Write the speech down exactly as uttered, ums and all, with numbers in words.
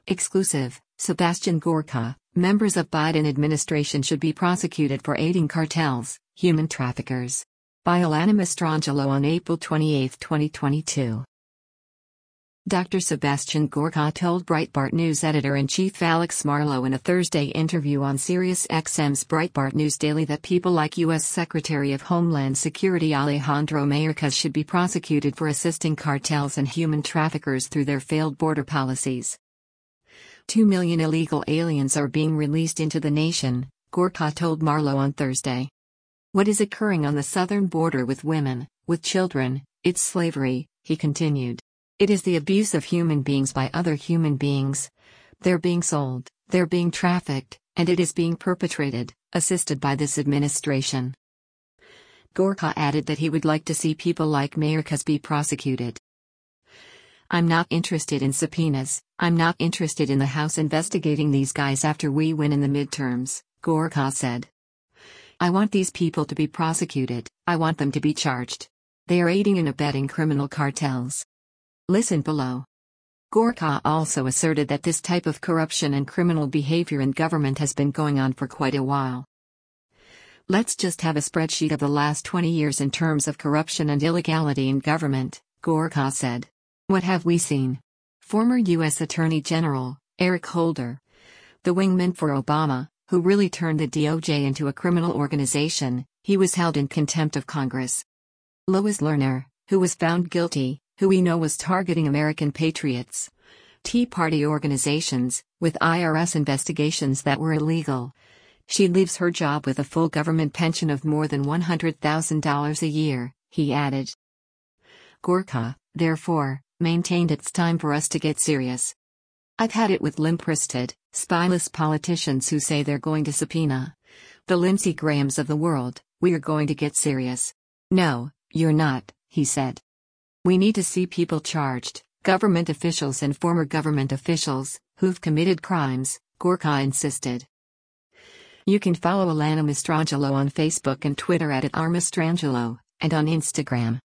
Exclusive, Sebastian Gorka, members of Biden administration should be prosecuted for aiding cartels, human traffickers. By Alana Mastrangelo on April twenty-eighth, twenty twenty-two. Doctor Sebastian Gorka told Breitbart News editor-in-chief Alex Marlow in a Thursday interview on SiriusXM's Breitbart News Daily that people like U S Secretary of Homeland Security Alejandro Mayorkas should be prosecuted for assisting cartels and human traffickers through their failed border policies. Two million illegal aliens are being released into the nation, Gorka told Marlow on Thursday. What is occurring on the southern border with women, with children, it's slavery, he continued. It is the abuse of human beings by other human beings. They're being sold, they're being trafficked, and it is being perpetrated, assisted by this administration. Gorka added that he would like to see people like Mayorkas be prosecuted. I'm not interested in subpoenas, I'm not interested in the House investigating these guys after we win in the midterms, Gorka said. I want these people to be prosecuted, I want them to be charged. They are aiding and abetting criminal cartels. Listen below. Gorka also asserted that this type of corruption and criminal behavior in government has been going on for quite a while. Let's just have a spreadsheet of the last twenty years in terms of corruption and illegality in government, Gorka said. What have we seen? Former U S Attorney General, Eric Holder. The wingman for Obama, who really turned the D O J into a criminal organization, he was held in contempt of Congress. Lois Lerner, who was found guilty, who we know was targeting American patriots. Tea Party organizations, with I R S investigations that were illegal. She leaves her job with a full government pension of more than one hundred thousand dollars a year, he added. Gorka, therefore, maintained it's time for us to get serious. I've had it with limp-wristed, spineless politicians who say they're going to subpoena the Lindsey Grahams of the world. We are going to get serious. No, you're not, he said. We need to see people charged, government officials and former government officials, who've committed crimes, Gorka insisted. You can follow Alana Mastrangelo on Facebook and Twitter at, at r mastrangelo, and on Instagram.